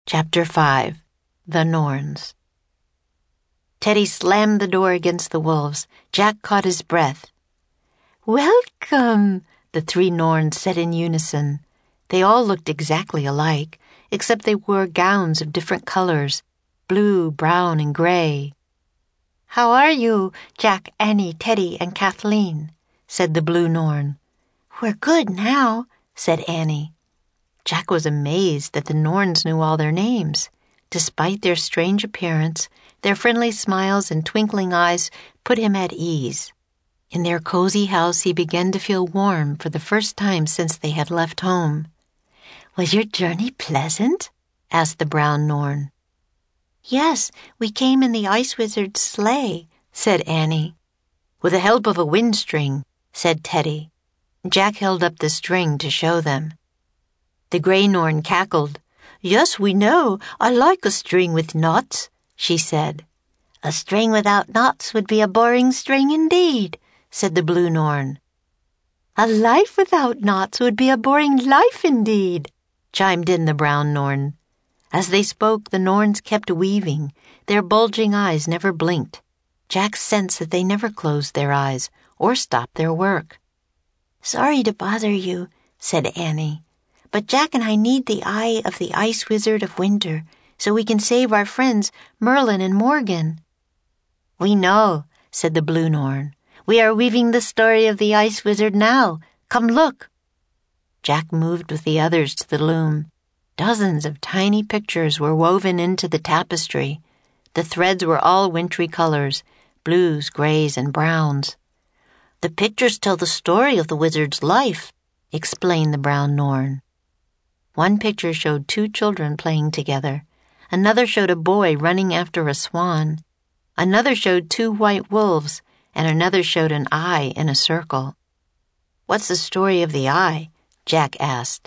Chapter 5 The Norns. Teddy slammed the door against the wolves. Jack caught his breath. "Welcome," the three Norns said in unison. They all looked exactly alike, except they wore gowns of different colors, blue, brown, and gray. "How are you, Jack, Annie, Teddy, and Kathleen?" said the blue Norn. "We're good now," said Annie. Jack was amazed that the Norns knew all their names. Despite their strange appearance, their friendly smiles and twinkling eyes put him at ease. In their cozy house he began to feel warm for the first time since they had left home. "Was your journey pleasant?" asked the brown Norn. "Yes, we came in the Ice Wizard's sleigh," said Annie. "With the help of a wind string," said Teddy. Jack held up the string to show them. The gray Norn cackled. "Yes, we know. I like a string with knots," she said. "A string without knots would be a boring string indeed," said the blue Norn. "A life without knots would be a boring life indeed," chimed in the brown Norn. As they spoke, the Norns kept weaving. Their bulging eyes never blinked. Jack sensed that they never closed their eyes or stopped their work. "Sorry to bother you," said Annie, "but Jack and I need the eye of the Ice Wizard of Winter so we can save our friends Merlin and Morgan." "We know," said the blue Norn. "We are weaving the story of the Ice Wizard now. Come look." Jack moved with the others to the loom. Dozens of tiny pictures were woven into the tapestry. The threads were all wintry colors, blues, grays, and browns. "The pictures tell the story of the wizard's life," explained the brown Norn. One picture showed two children playing together. Another showed a boy running after a swan. Another showed two white wolves, and another showed an eye in a circle. "What's the story of the eye?" Jack asked.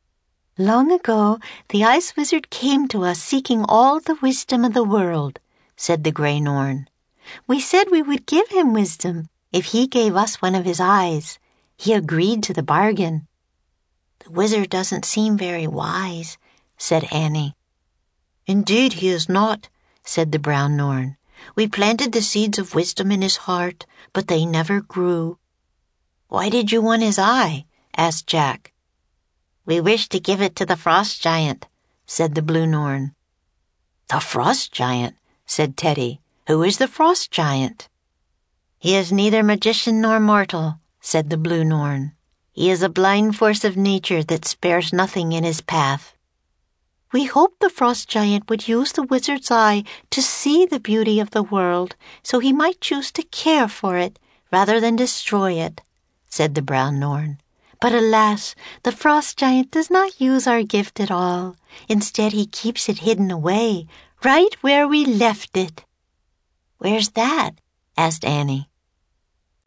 "Long ago, the Ice Wizard came to us seeking all the wisdom of the world," said the gray Norn. "We said we would give him wisdom if he gave us one of his eyes. He agreed to the bargain." "The wizard doesn't seem very wise," said Annie. "Indeed he is not," said the brown Norn. "We planted the seeds of wisdom in his heart, but they never grew." "Why did you want his eye?" asked Jack. "We wish to give it to the frost giant," said the blue Norn. "The frost giant?" said Teddy. "Who is the frost giant?" "He is neither magician nor mortal," said the blue Norn. "He is a blind force of nature that spares nothing in his path." "We hoped the frost giant would use the wizard's eye to see the beauty of the world, so he might choose to care for it rather than destroy it," said the brown Norn. "But alas, the frost giant does not use our gift at all. Instead, he keeps it hidden away, right where we left it." "Where's that?" asked Annie.